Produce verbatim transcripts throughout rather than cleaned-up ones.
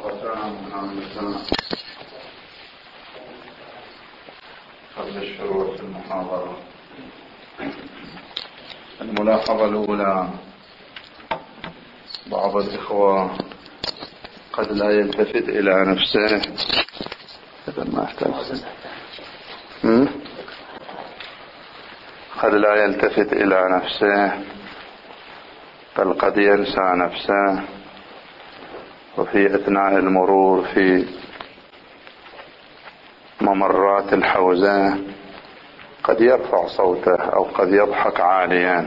والسلام قبل الشروع في المحاضرة. الملاحظة الأولى: بعض الإخوة قد لا يلتفت إلى نفسه. ما أحتاج. قد لا يلتفت إلى نفسه، بل قد ينسى نفسه، وفي أثناء المرور في ممرات الحوزة قد يرفع صوته أو قد يضحك عاليا.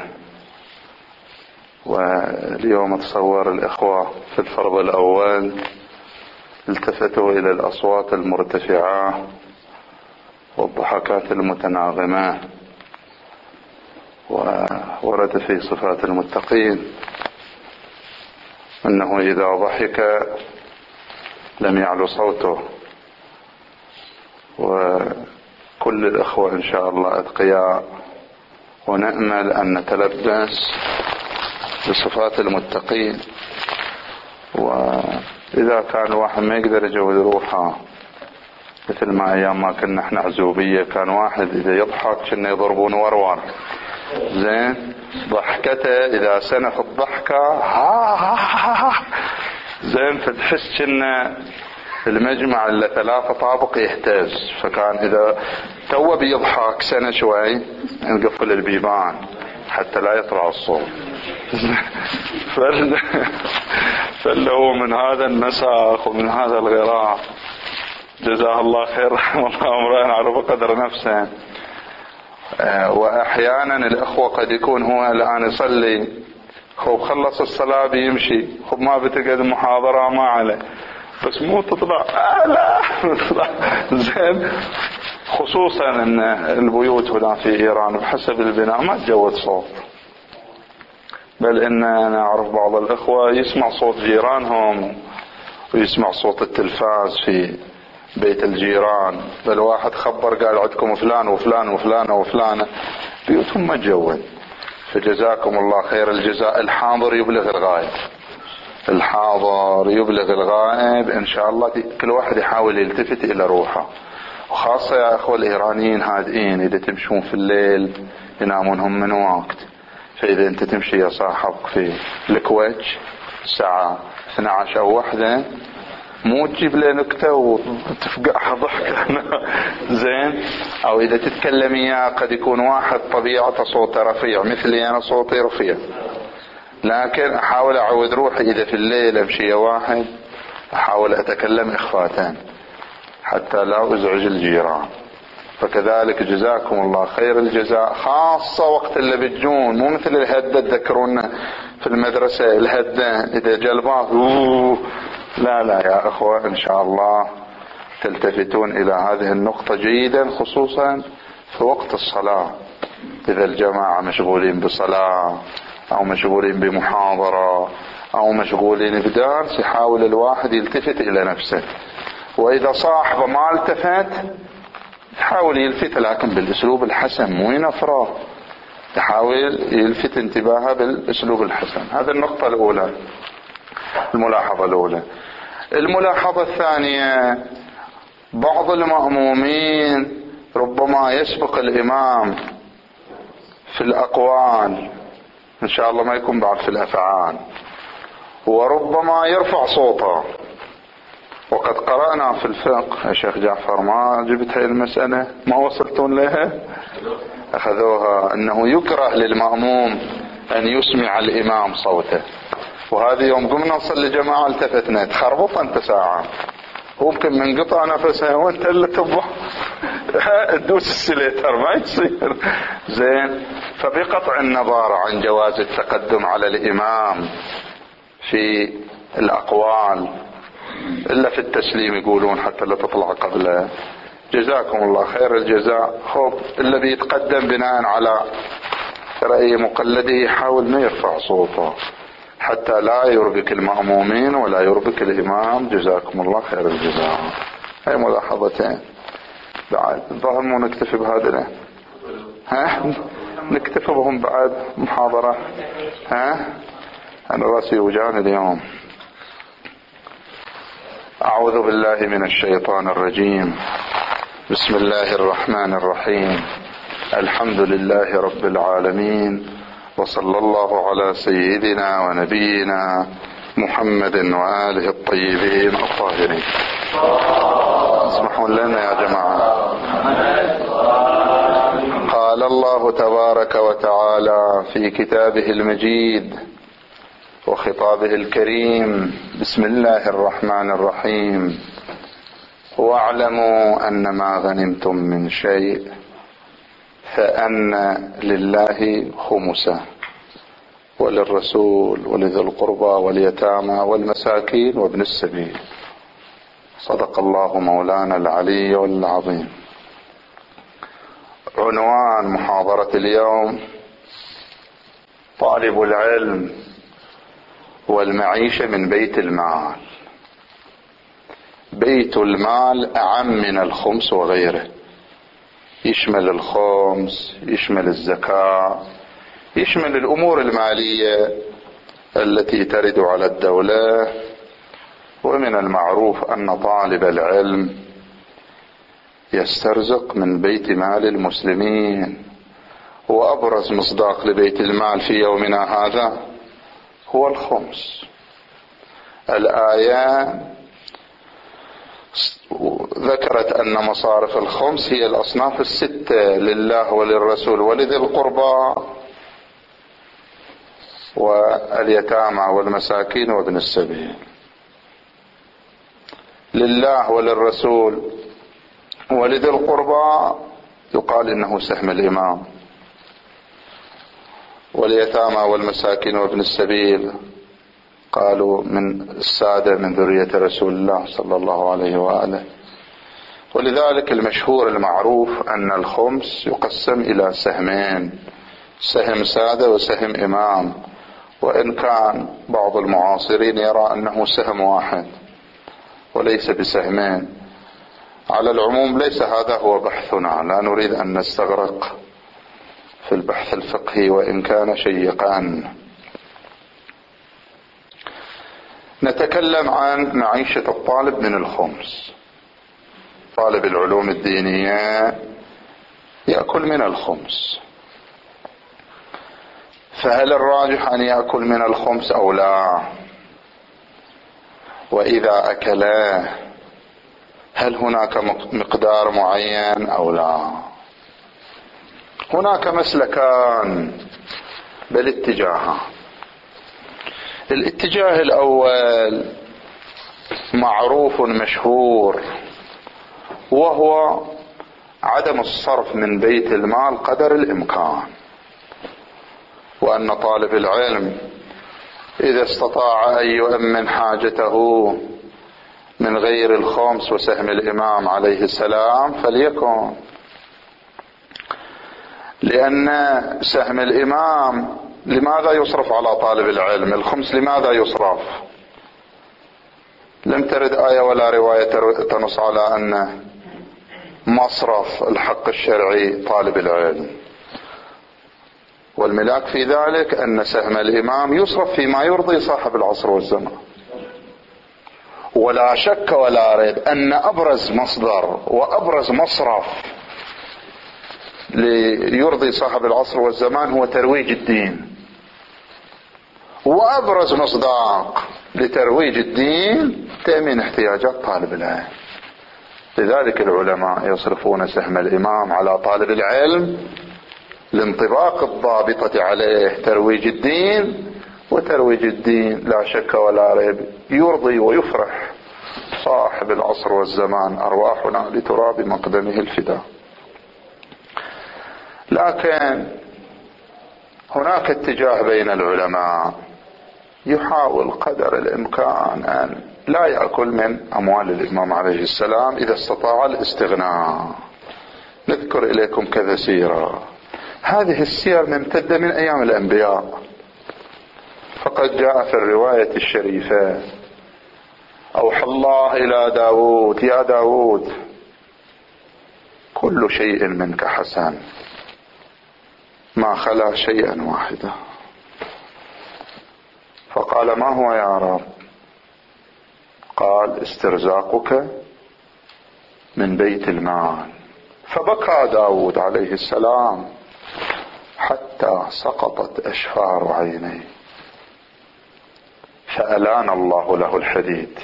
واليوم تصور الإخوة في الفرض الأول التفتوا إلى الأصوات المرتفعة والضحكات المتناغمة، وورد في صفات المتقين أنه إذا ضحك لم يعلو صوته. وكل الأخوة إن شاء الله أتقياء، ونأمل أن نتلبس بصفات المتقين. وإذا كان الواحد ما يقدر يجود روحه، مثل ما أيام ما كنا احنا عزوبية، كان واحد إذا يضحك كنا يضربون ورور، زين ضحكته إذا سنف الضحكة ها ها ها زين، فتحس كنا المجمع اللي ثلاثة طابق يهتز. فكان إذا تو بيضحك سنة شوي نقفل البيبان حتى لا يطلع الصوت. فاللي هو من هذا النساخ ومن هذا الغراء، جزاه الله خير رحمه الله امرئ عرف قدر نفسه. وأحيانا الأخوة قد يكون هو الآن يصلي، خب خلص الصلاة بيمشي، خب ما بتقعد محاضرة ما عليه، بس مو تطلع آه لا تطلع زين. خصوصا ان البيوت هنا في ايران بحسب البناء ما تجود صوت، بل ان انا اعرف بعض الاخوة يسمع صوت جيرانهم ويسمع صوت التلفاز في بيت الجيران. بل واحد خبر قال عندكم فلان وفلان وفلانة وفلانة، بيوتهم ما تجود. فجزاكم الله خير الجزاء. الحاضر يبلغ الغائب، الحاضر يبلغ الغائب إن شاء الله. كل واحد يحاول يلتفت إلى روحه، وخاصة يا أخوة الإيرانيين هادئين، إذا تمشون في الليل ينامون هم من وقت. فإذا أنت تمشي يا صاحبك في الكويت الساعة اثنتي عشرة أو واحدة، مو تجيب له نكتة وتفقعها ضحكة زين. أو إذا تتكلم إياه قد يكون واحد طبيعته صوته رفيع مثلي أنا صوتي رفيع، لكن أحاول أعود روحي إذا في الليل أمشي واحد أحاول أتكلم إخفاتا حتى لا أزعج الجيران. فكذلك جزاكم الله خير الجزاء، خاصة وقت اللي بتجون، مو مثل الهدة تذكرونا في المدرسة، الهدة إذا جلبات لا لا يا أخوة إن شاء الله تلتفتون إلى هذه النقطة جيدا، خصوصا في وقت الصلاة. إذا الجماعة مشغولين بصلاة أو مشغولين بمحاضرة أو مشغولين بدرس، يحاول الواحد يلتفت إلى نفسه. وإذا صاحبه ما التفت يحاول يلفت، لكن بالأسلوب الحسن، مو ينفره، يحاول يلفت انتباهه بالأسلوب الحسن. هذه النقطة الأولى، الملاحظة الأولى. الملاحظة الثانية: بعض المأمومين ربما يسبق الإمام في الأقوال، إن شاء الله ما يكون بعد في الأفعال، وربما يرفع صوته. وقد قرأنا في الفقه يا شيخ جعفر، ما جبت هاي المسألة، ما وصلتون لها، أخذوها أنه يكره للمأموم أن يسمع الإمام صوته. وهذه يوم قمنا نصلي جماعة التفتنا، تخربط أنت ساعة، ممكن من قطع نفسها وانت اللي تبغى تدوس السليتر، ما يصير زين. فبقطع النظر عن جواز التقدم على الإمام في الأقوال، إلا في التسليم يقولون حتى لا تطلع قبله. جزاكم الله خير الجزاء. خب اللي بيتقدم بناء على رأي مقلده يحاول ما يرفع صوته حتى لا يربك المأمومين ولا يربك الإمام. جزاكم الله خير الجزاء. هاي ملاحظتين. بعد الظاهر مو نكتفي بهذا، ها نكتفي بهم بعد محاضرة. ها أنا راسي وجعني اليوم. أعوذ بالله من الشيطان الرجيم. بسم الله الرحمن الرحيم. الحمد لله رب العالمين، وصلى الله على سيدنا ونبينا محمد وآله الطيبين الطاهرين. اسمحوا لنا يا جماعة. قال الله تبارك وتعالى في كتابه المجيد وخطابه الكريم: بسم الله الرحمن الرحيم. واعلموا أن ما غنمتم من شيء فأن لله خمسه وللرسول ولذي القربى واليتامى والمساكين وابن السبيل. صدق الله مولانا العلي العظيم. عنوان محاضرة اليوم: طالب العلم والمعيشة من بيت المال. بيت المال أعم من الخمس وغيره، يشمل الخمس، يشمل الزكاة، يشمل الأمور المالية التي ترد على الدولة. ومن المعروف أن طالب العلم يسترزق من بيت مال المسلمين، وأبرز مصداق لبيت المال في يومنا هذا هو الخمس. الآية ذكرت أن مصارف الخمس هي الأصناف الستة: لله وللرسول ولذي القربى واليتامى والمساكين وابن السبيل. لله وللرسول ولذي القربى يقال إنه سهم الإمام، واليتامى والمساكين وابن السبيل قالوا من السادة من ذرية رسول الله صلى الله عليه وآله. ولذلك المشهور المعروف أن الخمس يقسم إلى سهمين: سهم سادة وسهم إمام، وإن كان بعض المعاصرين يرى أنه سهم واحد وليس بسهمين. على العموم ليس هذا هو بحثنا، لا نريد أن نستغرق في البحث الفقهي وإن كان شيقا. نتكلم عن معيشة الطالب من الخمس. طالب العلوم الدينية يأكل من الخمس، فهل الراجح أن يأكل من الخمس أو لا؟ وإذا أكله هل هناك مقدار معين أو لا؟ هناك مسلكان بل اتجاهان. الاتجاه الأول معروف مشهور، وهو عدم الصرف من بيت المال قدر الإمكان، وأن طالب العلم إذا استطاع أن يؤمن حاجته من غير الخمس وسهم الإمام عليه السلام فليكن، لأن سهم الإمام لماذا يصرف على طالب العلم؟ الخمس لماذا يصرف؟ لم ترد آية ولا رواية تنص على أن مصرف الحق الشرعي طالب العلم. والملاك في ذلك أن سهم الإمام يصرف فيما يرضي صاحب العصر والزمان. ولا شك ولا ريب أن أبرز مصدر وأبرز مصرف ليرضي صاحب العصر والزمان هو ترويج الدين، وأبرز مصداق لترويج الدين تأمين احتياجات طالب العلم. لذلك العلماء يصرفون سهم الإمام على طالب العلم لانطباق الضابطة عليه ترويج الدين، وترويج الدين لا شك ولا ريب يرضي ويفرح صاحب العصر والزمان. أرواحنا لتراب مقدمه الفداء. لكن هناك اتجاه بين العلماء يحاول قدر الإمكان أن لا يأكل من أموال الإمام عليه السلام إذا استطاع الاستغناء. نذكر إليكم كذا سيرة. هذه السير ممتدة من أيام الأنبياء، فقد جاء في الرواية الشريفة: أوحى الله إلى داود: يا داود كل شيء منك حسن ما خلا شيئا واحدا. فقال: ما هو يا رب؟ قال استرزاقك من بيت المال. فبكى داود عليه السلام حتى سقطت أشفار عينيه، فألان الله له الحديد،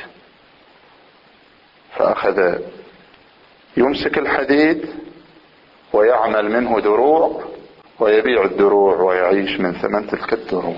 فأخذ يمسك الحديد ويعمل منه دروع ويبيع الدروع ويعيش من ثمن تلك الدروع.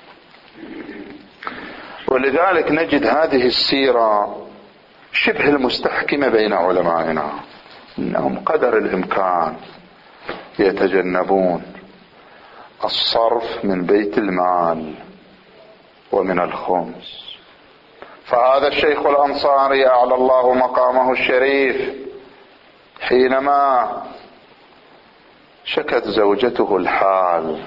ولذلك نجد هذه السيرة شبه المستحكمة بين علمائنا، إنهم قدر الإمكان يتجنبون الصرف من بيت المال ومن الخمس. فهذا الشيخ الأنصاري أعلى الله مقامه الشريف حينما شكت زوجته الحال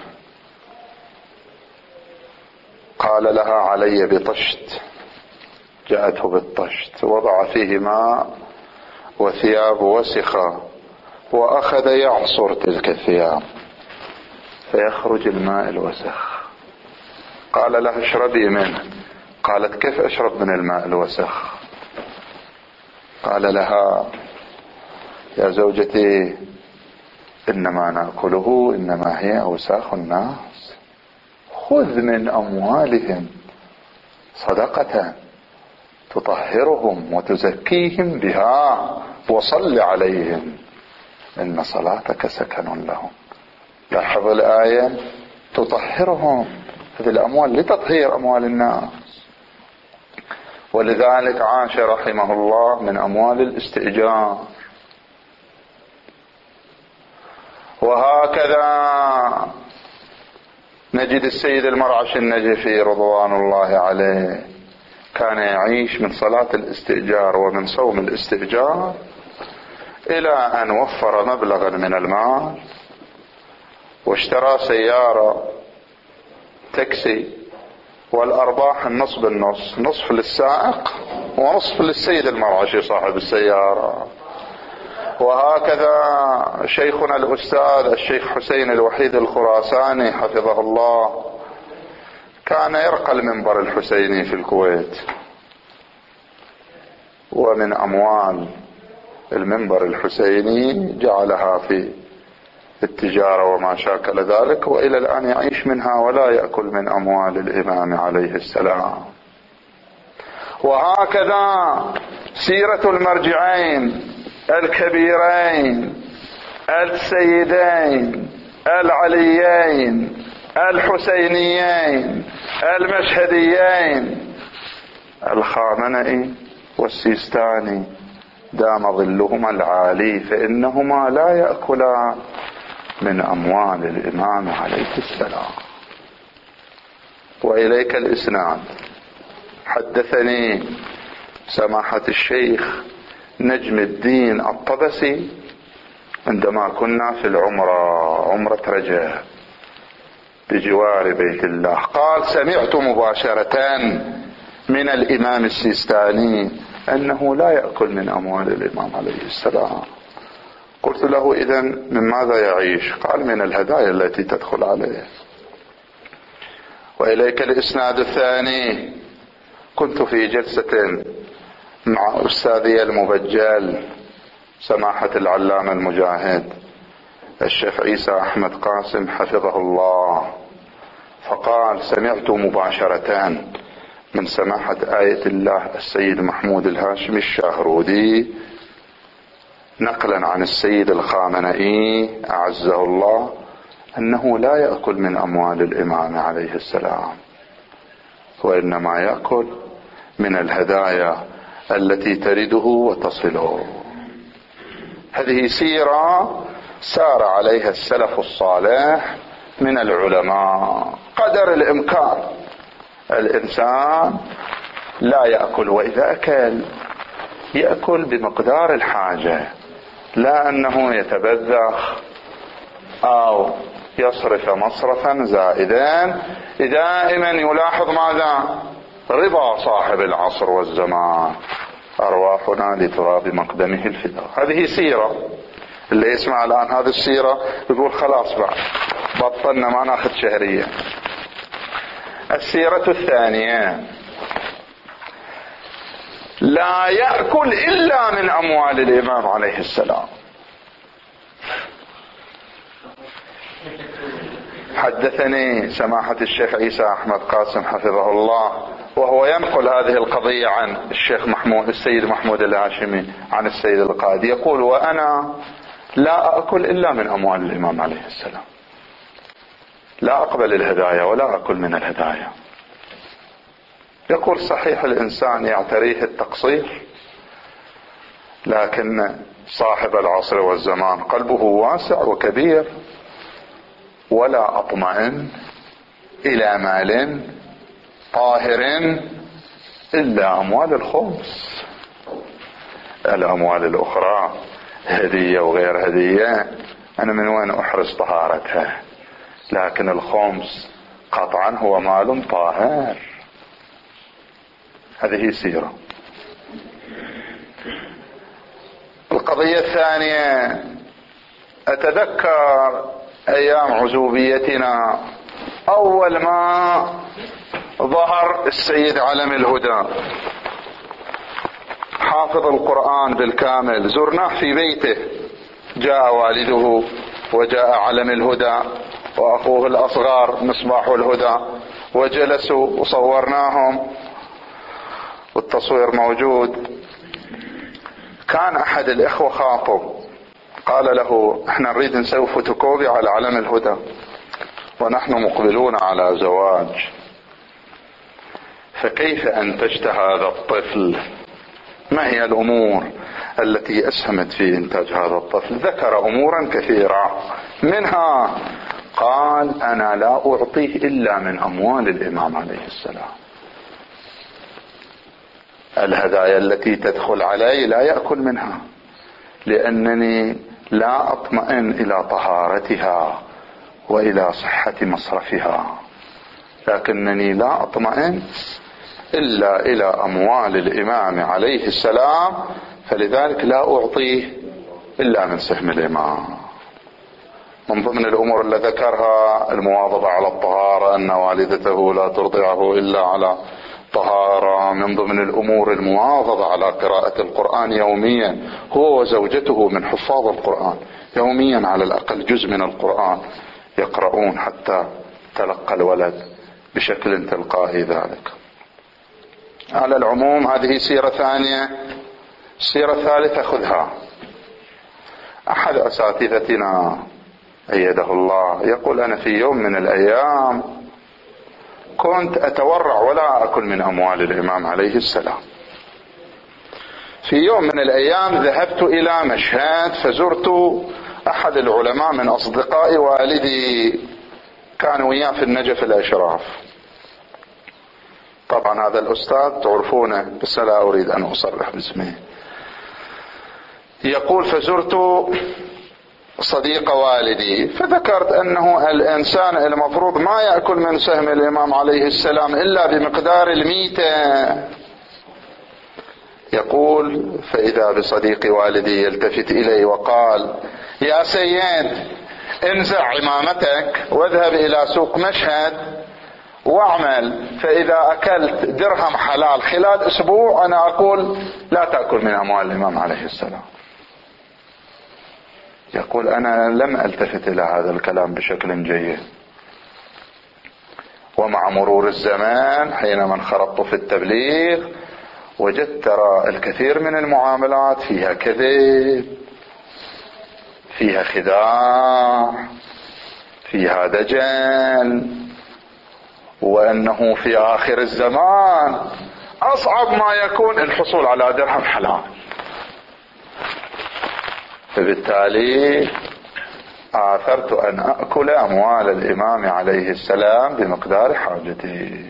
قال لها علي بطشت، جاءته بالطشت وضع فيه ماء وثياب وسخة وأخذ يعصر تلك الثياب فيخرج الماء الوسخ. قال لها اشربي منه، قالت كيف أشرب من الماء الوسخ؟ قال لها يا زوجتي إنما نأكله إنما هي أوساخ الناس، خذ من أموالهم صدقة تطهرهم وتزكيهم بها وصل عليهم إن صلاتك سكن لهم. لاحظ الآية تطهرهم، هذه الأموال لتطهير أموال الناس. ولذلك عاش رحمه الله من أموال الاستئجار. وهكذا نجد السيد المرعش النجفي رضوان الله عليه كان يعيش من صلاة الاستئجار ومن صوم الاستئجار إلى أن وفر مبلغا من المال واشترى سيارة تاكسي، والأرباح النصف بالنصف، نصف للسائق ونصف للسيد المرعشي صاحب السيارة. وهكذا شيخنا الأستاذ الشيخ حسين الوحيد الخراساني حفظه الله كان يرقى المنبر الحسيني في الكويت، ومن أموال المنبر الحسيني جعلها في التجارة وما شاكل ذلك، وإلى الآن يعيش منها ولا يأكل من أموال الإمام عليه السلام. وهكذا سيرة المرجعين الكبيرين السيدين العليين الحسينيين المشهديين الخامنئي والسيستاني دام ظلهما العالي، فإنهما لا يأكلان من أموال الإمام عليه السلام. وإليك الإسناد. حدثني سماحة الشيخ نجم الدين الطبسي عندما كنا في العمرة عمرة رجب بجوار بيت الله، قال سمعت مباشرة من الإمام السيستاني أنه لا يأكل من أموال الإمام عليه السلام. قلت له إذن من ماذا يعيش؟ قال من الهدايا التي تدخل عليه. وإليك الإسناد الثاني. كنت في جلسة مع أستاذي المبجل سماحة العلامة المجاهد الشيخ عيسى أحمد قاسم حفظه الله، فقال سمعت مباشرة من سماحة آية الله السيد محمود الهاشمي الشاهرودي نقلا عن السيد الخامنئي أعزه الله أنه لا يأكل من أموال الإمام عليه السلام، وإنما يأكل من الهدايا التي ترده وتصله. هذه سيرة سار عليها السلف الصالح من العلماء. قدر الإمكان الإنسان لا يأكل، وإذا أكل يأكل بمقدار الحاجة، لا أنه يتبذخ أو يصرف مصرفا زائدا. دائما يلاحظ ماذا؟ رضا صاحب العصر والزمان، أرواحنا لتراب مقدمه الفداء. هذه سيرة. اللي يسمع الآن هذه السيرة يقول خلاص بعد بطلنا ما ناخذ شهرية. السيرة الثانية لا يأكل إلا من أموال الإمام عليه السلام. حدثني سماحة الشيخ عيسى أحمد قاسم حفظه الله وهو ينقل هذه القضية عن الشيخ محمود السيد محمود الهاشمي عن السيد القاضي، يقول: وأنا لا أكل إلا من أموال الإمام عليه السلام، لا أقبل الهدايا ولا أكل من الهدايا. يقول: صحيح الإنسان يعتريه التقصير، لكن صاحب العصر والزمان قلبه واسع وكبير، ولا أطمئن إلى مال طاهر إلا أموال الخمس. الأموال الأخرى هدية وغير هدية أنا من وين أحرز طهارتها؟ لكن الخمس قطعا هو مال طاهر. هذه سيرة. القضية الثانية، أتذكر أيام عزوبيتنا أول ما ظهر السيد علم الهدى حافظ القرآن بالكامل، زرناه في بيته، جاء والده وجاء علم الهدى وأخوه الأصغر مصباح الهدى وجلسوا وصورناهم والتصوير موجود. كان أحد الإخوة خاطب قال له: احنا نريد نسوي فوتوكوبي على علم الهدى ونحن مقبلون على زواج، فكيف أنتجت هذا الطفل؟ ما هي الأمور التي أسهمت في إنتاج هذا الطفل؟ ذكر أمورا كثيرة، منها قال: أنا لا أعطيه إلا من أموال الإمام عليه السلام. الهدايا التي تدخل علي لا يأكل منها، لأنني لا أطمئن إلى طهارتها وإلى صحة مصرفها، لكنني لا أطمئن إلا إلى أموال الإمام عليه السلام، فلذلك لا أعطيه إلا من سهم الإمام. من ضمن الأمور التي ذكرها المواظبة على الطهارة، أن والدته لا ترضعه إلا على طهارة. من ضمن الأمور المواظبة على قراءة القرآن يوميا، هو وزوجته من حفاظ القرآن، يوميا على الأقل جزء من القرآن يقرؤون حتى تلقى الولد بشكل تلقائي ذلك. على العموم هذه سيرة ثانية. السيرة الثالثة خذها. أحد أساتذتنا أيده الله يقول: أنا في يوم من الأيام كنت أتورع ولا أكل من أموال الإمام عليه السلام. في يوم من الأيام ذهبت إلى مشهد فزرت أحد العلماء من أصدقاء والدي، كانوا وياه في النجف الأشراف. طبعا هذا الأستاذ تعرفونه بس لا أريد أن أصرح باسمه. يقول: فزرت صديق والدي فذكرت أنه الإنسان المفروض ما يأكل من سهم الإمام عليه السلام إلا بمقدار الميتة. يقول: فإذا بصديق والدي يلتفت إلي وقال: يا سيد، انزع عمامتك واذهب إلى سوق مشهد واعمل، فإذا أكلت درهم حلال خلال أسبوع أنا أقول لا تأكل من أموال الإمام عليه السلام. يقول: أنا لم ألتفت إلى هذا الكلام بشكل جيد، ومع مرور الزمان حينما انخرطت في التبليغ وجدت ترى الكثير من المعاملات فيها كذب، فيها خداع، فيها دجل، وأنه في آخر الزمان أصعب ما يكون الحصول على درهم حلال. فبالتالي آثرت أن أكل أموال الإمام عليه السلام بمقدار حاجتي.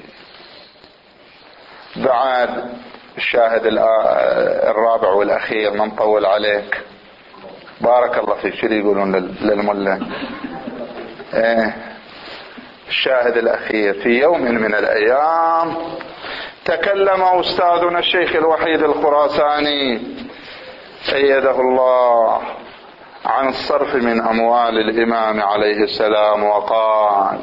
بعد الشاهد الرابع والأخير، من طول عليك بارك الله فيك، شو يقولون للملة؟ إيه، الشاهد الأخير، في يوم من الأيام تكلم أستاذنا الشيخ الوحيد الخراساني أيده الله عن الصرف من أموال الإمام عليه السلام، وقال: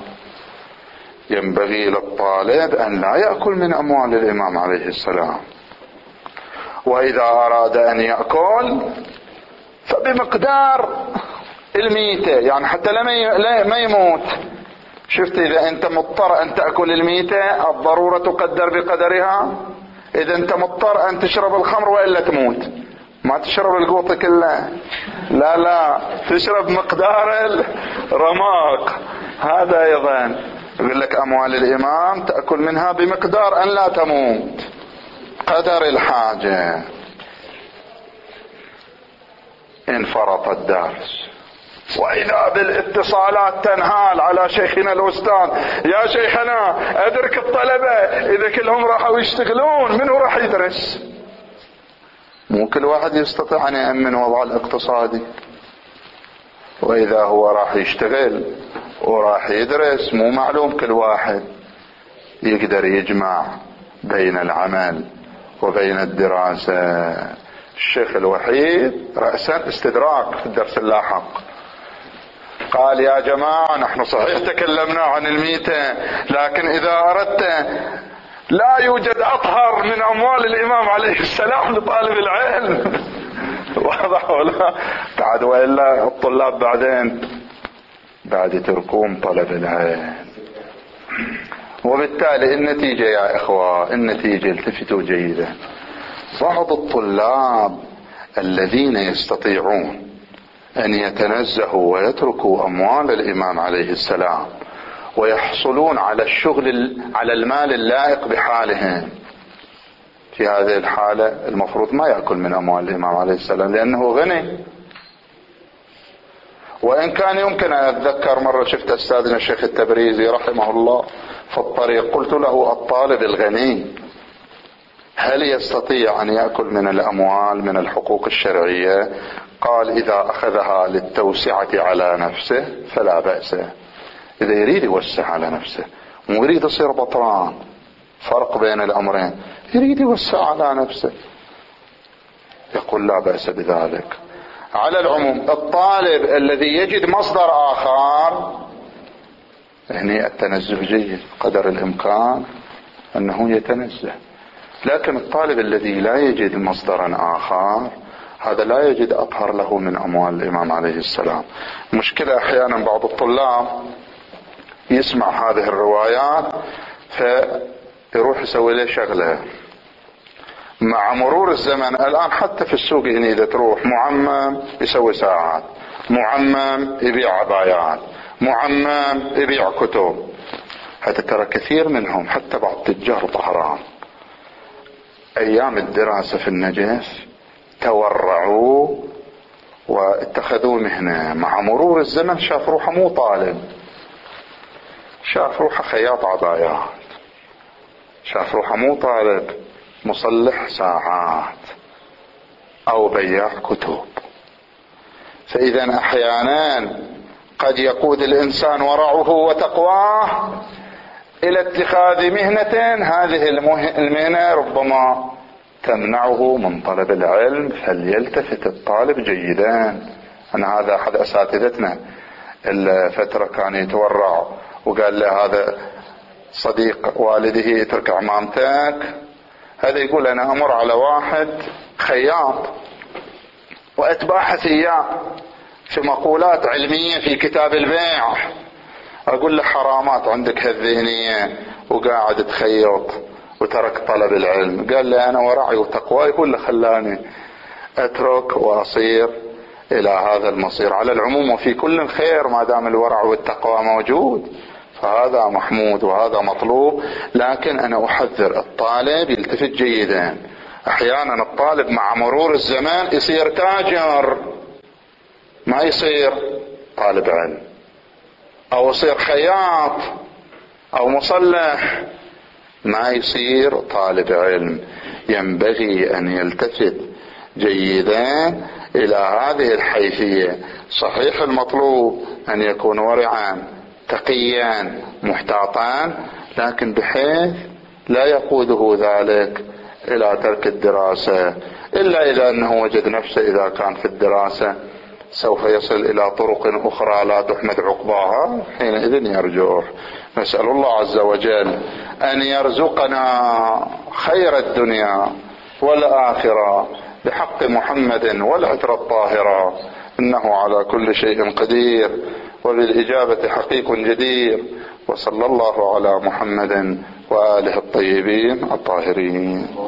ينبغي للطالب أن لا يأكل من أموال الإمام عليه السلام، وإذا أراد أن يأكل فبمقدار الميتة، يعني حتى ما يموت. شفت إذا أنت مضطر أن تأكل الميتة الضرورة تقدر بقدرها. إذا أنت مضطر أن تشرب الخمر وإلا تموت، ما تشرب القوط كله، لا لا تشرب مقدار الرماق. هذا أيضا يقول لك أموال الإمام تأكل منها بمقدار أن لا تموت، قدر الحاجة. انفرط الدرس، وإذا بالاتصالات تنهال على شيخنا الأستاذ: يا شيخنا أدرك الطلبة إذا كلهم راحوا يشتغلون منو راح يدرس؟ مو كل واحد يستطيع أن يأمن وضع الاقتصادي، وإذا هو راح يشتغل وراح يدرس مو معلوم كل واحد يقدر يجمع بين العمل وبين الدراسة. الشيخ الوحيد رأسا استدراك في الدرس اللاحق قال: يا جماعة نحن صحيح تكلمنا عن الميتة، لكن إذا أردت لا يوجد أطهر من أموال الإمام عليه السلام لطالب العلم. واضح ولا؟ بعد وإلا الطلاب بعدين بعد يتركون طلب العلم. وبالتالي النتيجة يا إخوة، النتيجة التفتوا جيدا، بعض الطلاب الذين يستطيعون أن يتنزهوا ويتركوا أموال الإمام عليه السلام ويحصلون على الشغل على المال اللائق بحالهم، في هذه الحالة المفروض ما يأكل من أموال الإمام عليه السلام لأنه غني. وإن كان يمكن أن أتذكر مرة شفت أستاذنا الشيخ التبريزي رحمه الله في الطريق، قلت له: الطالب الغني هل يستطيع أن يأكل من الأموال من الحقوق الشرعية؟ قال: إذا أخذها للتوسعة على نفسه فلا بأس. إذا يريد يوسع على نفسه، مو يريد يصير بطران، فرق بين الأمرين، يريد يوسع على نفسه يقول لا بأس بذلك. على العموم الطالب الذي يجد مصدر آخر يعني التنزه جيد قدر الإمكان أنه يتنزه، لكن الطالب الذي لا يجد مصدرا آخر هذا لا يجد أطهر له من أموال الإمام عليه السلام. مشكلة أحيانا بعض الطلاب يسمع هذه الروايات فيروح يسوي له شغلة. مع مرور الزمن الآن حتى في السوق هنا إذا تروح معمم يسوي ساعات، معمم يبيع عبايات، معمم يبيع كتب. هذا ترى كثير منهم حتى بعض تجار طهران أيام الدراسة في النجف تورعوا واتخذوا مهنة. مع مرور الزمن شاف روحه مو طالب، شاف روحه خياط عبايات، شاف روحه مو طالب مصلح ساعات أو بياع كتب. فإذا أحيانا قد يقود الإنسان ورعه وتقواه إلى اتخاذ مهنة، هذه المهنة ربما تمنعه من طلب العلم، فليلتفت الطالب جيدا. أنا هذا أحد أساتذتنا الفترة كان يتورع وقال له هذا صديق والده يترك عمامتك، هذا يقول أنا أمر على واحد خياط وأتباحث إياه في مقولات علمية في كتاب البيع، أقول له حرامات عندك هالذهنية وقاعد تخيط وترك طلب العلم. قال لي أنا ورعي وتقوى، يقول له خلاني أترك وأصير إلى هذا المصير. على العموم وفي كل خير ما دام الورع والتقوى موجود، فهذا محمود وهذا مطلوب. لكن أنا أحذر الطالب يلتفت جيدا. أحيانا الطالب مع مرور الزمان يصير تاجر، ما يصير طالب علم، أو يصير خياط أو مصلح، ما يصير طالب علم. ينبغي أن يلتفت جيدا إلى هذه الحيثية. صحيح المطلوب أن يكون ورعا تقيا محتاطا، لكن بحيث لا يقوده ذلك إلى ترك الدراسة، إلا إذا أنه وجد نفسه إذا كان في الدراسة سوف يصل إلى طرق أخرى لا تحمد عقباها، حينئذ يرجع. نسأل الله عز وجل أن يرزقنا خير الدنيا والآخرة بحق محمد والعترة الطاهرة، إنه على كل شيء قدير وبالإجابة حقيق جدير. وصلى الله على محمد وآله الطيبين الطاهرين.